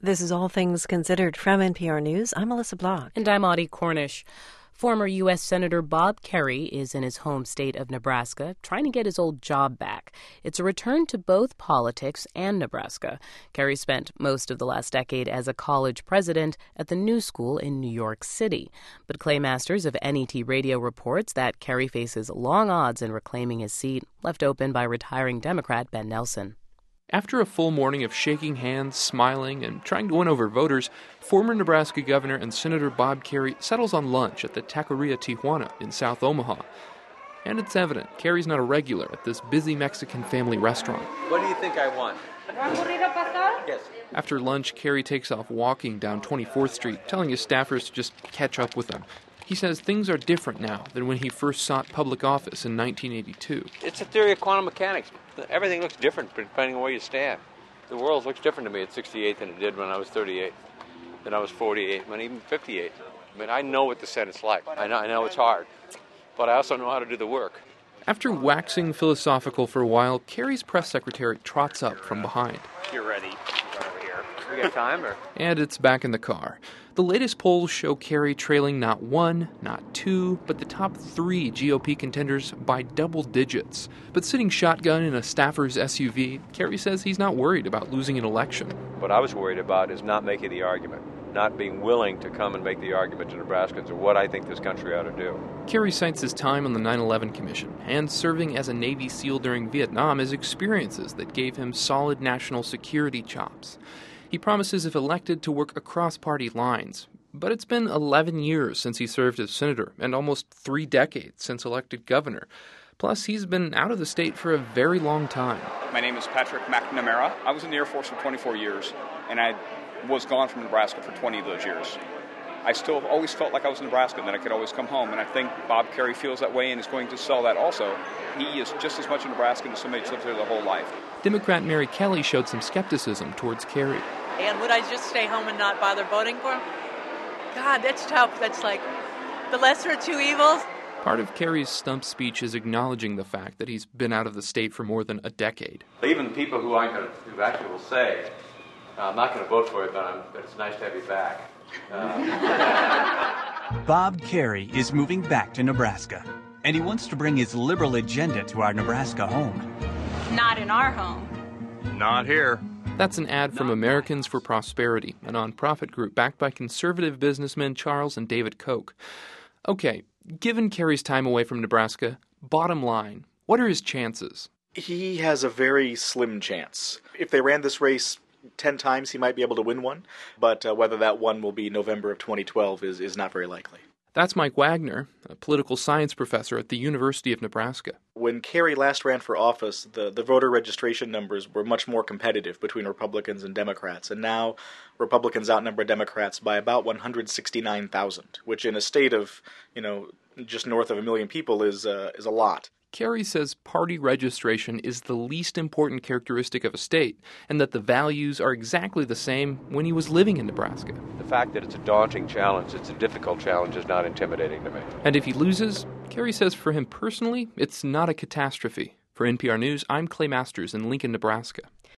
This is All Things Considered from NPR News. I'm Melissa Block. And I'm Audie Cornish. Former U.S. Senator Bob Kerrey is in his home state of Nebraska trying to get his old job back. It's a return to both politics and Nebraska. Kerrey spent most of the last decade as a college president at the New School in New York City. But Clay Masters of NET Radio reports that Kerrey faces long odds in reclaiming his seat, left open by retiring Democrat Ben Nelson. After a full morning of shaking hands, smiling, and trying to win over voters, former Nebraska Governor and Senator Bob Kerrey settles on lunch at the Taqueria Tijuana in South Omaha. And it's evident Kerrey's not a regular at this busy Mexican family restaurant. What do you think I want? Yes. After lunch, Kerrey takes off walking down 24th Street, telling his staffers to just catch up with him. He says things are different now than when he first sought public office in 1982. It's a theory of quantum mechanics. Everything looks different depending on where you stand. The world looks different to me at 68 than it did when I was 38, than I was 48, when even 58. I mean, I know what the Senate's like. I know it's hard, but I also know how to do the work. After waxing philosophical for a while, Kerrey's press secretary trots up from behind. You're ready. Right over here. We got time, or? And it's back in the car. The latest polls show Kerrey trailing not one, not two, but the top three GOP contenders by double digits. But sitting shotgun in a staffer's SUV, Kerrey says he's not worried about losing an election. What I was worried about is not making the argument, not being willing to come and make the argument to Nebraskans of what I think this country ought to do. Kerrey cites his time on the 9/11 Commission and serving as a Navy SEAL during Vietnam as experiences that gave him solid national security chops. He promises, if elected, to work across party lines. But it's been 11 years since he served as senator and almost 3 decades since elected governor. Plus, he's been out of the state for a very long time. My name is Patrick McNamara. I was in the Air Force for 24 years, and I was gone from Nebraska for 20 of those years. I still always felt like I was in Nebraska and that I could always come home, and I think Bob Kerrey feels that way and is going to sell that also. He is just as much a Nebraskan as somebody who's lived there the whole life. Democrat Mary Kelly showed some skepticism towards Kerrey. And would I just stay home and not bother voting for him? God, that's tough. That's like the lesser of two evils. Part of Kerrey's stump speech is acknowledging the fact that he's been out of the state for more than a decade. Even people who actually will say, I'm not going to vote for it, but it's nice to have you back. Bob Kerrey is moving back to Nebraska, and he wants to bring his liberal agenda to our Nebraska home. Not in our home. Not here. That's an ad from Americans for Prosperity, a nonprofit group backed by conservative businessmen Charles and David Koch. Okay, given Kerrey's time away from Nebraska, bottom line, what are his chances? He has a very slim chance. If they ran this race 10 times, he might be able to win one, but whether that one will be November of 2012 is not very likely. That's Mike Wagner, a political science professor at the University of Nebraska. When Kerrey last ran for office, the voter registration numbers were much more competitive between Republicans and Democrats, and now Republicans outnumber Democrats by about 169,000, which in a state of, just north of 1 million people is a lot. Kerrey says party registration is the least important characteristic of a state, and that the values are exactly the same when he was living in Nebraska. The fact that it's a daunting challenge, it's a difficult challenge, is not intimidating to me. And if he loses, Kerrey says for him personally, it's not a catastrophe. For NPR News, I'm Clay Masters in Lincoln, Nebraska.